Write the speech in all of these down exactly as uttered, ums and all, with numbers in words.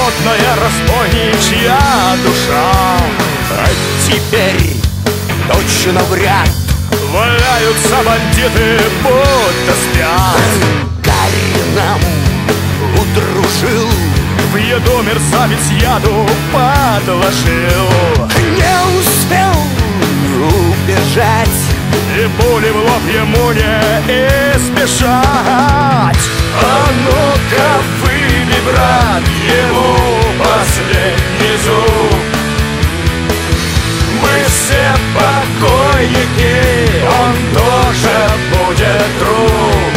Холодная разбойничья душа. А теперь точно вряд Валяются бандиты, будто спят. Гарри нам удружил, в еду мерзавец яду подложил. не успел убежать, И пули в лоб ему не избежать. А ну-ка выби, брат, ему последний зуб. Мы все покойники, он тоже будет труп.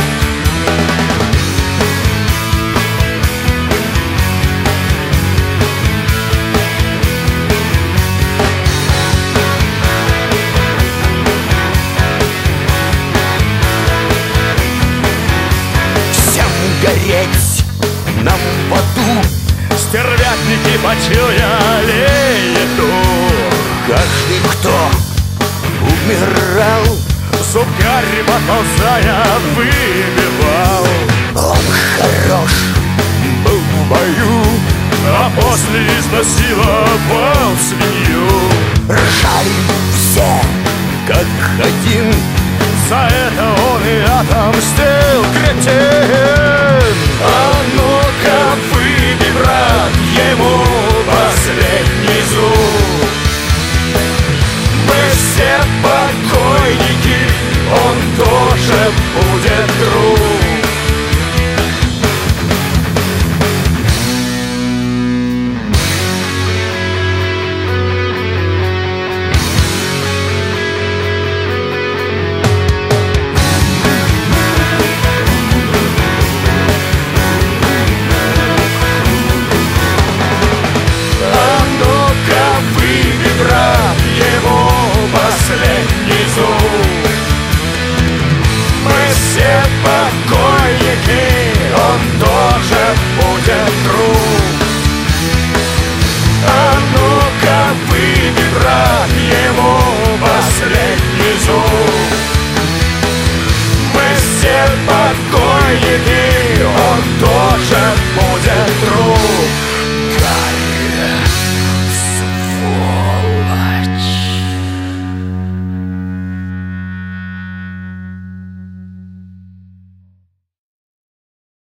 гореть нам в аду. Стервятники почуяли еду. Каждый, кто умирал, зуб Гарри поползая выбивал. Он хорош был в бою, а после изнасиловал свинью. Ржали все как один, за это он и отомстил, кретин.